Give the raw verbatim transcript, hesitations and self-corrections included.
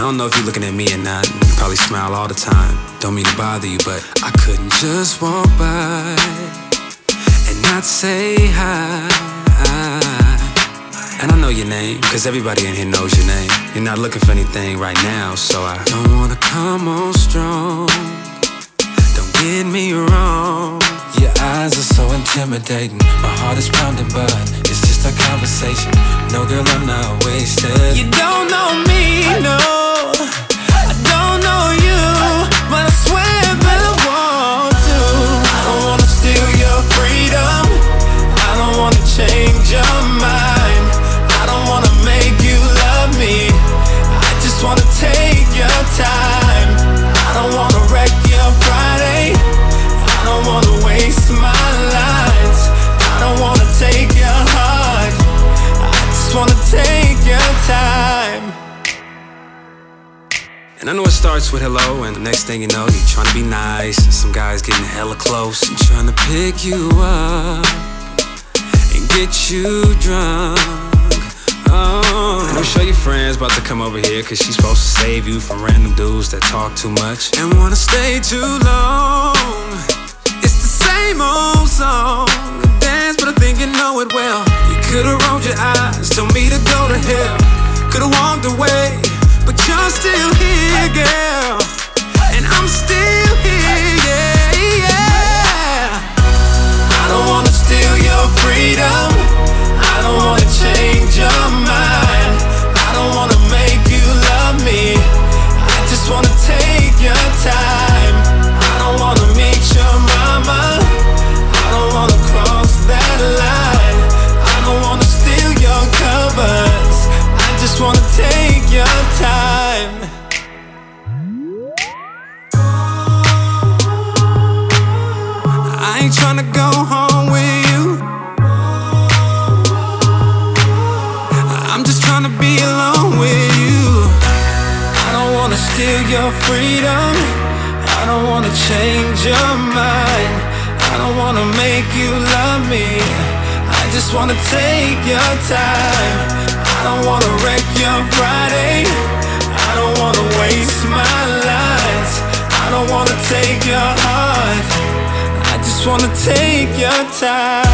don't know if you're looking at me or not. You probably smile all the time. Don't mean to bother you, but I couldn't just walk by and not say hi. And I know your name, cause everybody in here knows your name. You're not looking for anything right now, so I don't wanna come on strong. Don't get me wrong. Your eyes are so intimidating. My heart is pounding, but it's just a conversation. No, girl, I'm not wasted. You don't know me, no. I don't know you, but I swear that I want to. I don't wanna steal your freedom. I don't wanna change your mind. I don't wanna make you love me. I just wanna take your time. I don't wanna wreck your Friday. I don't wanna waste my lights. I don't wanna take your heart. I just wanna take your time. And I know it starts with hello, and the next thing you know, you're trying to be nice, and some guy's getting hella close and trying to pick you up and get you drunk. Oh, and I'm sure your friend's about to come over here, cause she's supposed to save you from random dudes that talk too much and wanna stay too long. It's the same old song, the dance, but I think you know it well. You could've rolled your eyes, told me to go to hell. Could've walked away, but you're still here, girl. And I'm still here, yeah, yeah. I don't wanna steal your freedom. I don't wanna change your mind. I don't wanna make you love me. I just wanna take your time. I don't wanna meet your mama. I don't wanna cross that line. I don't wanna steal your covers. I just wanna take your time. I ain't tryna go home with you. I'm just tryna be alone with you. I don't wanna steal your freedom. I don't wanna change your mind. I don't wanna make you love me. I just wanna take your time. I don't wanna wreck your Friday. I don't wanna waste my lights. I don't wanna take your heart. I just wanna take your time.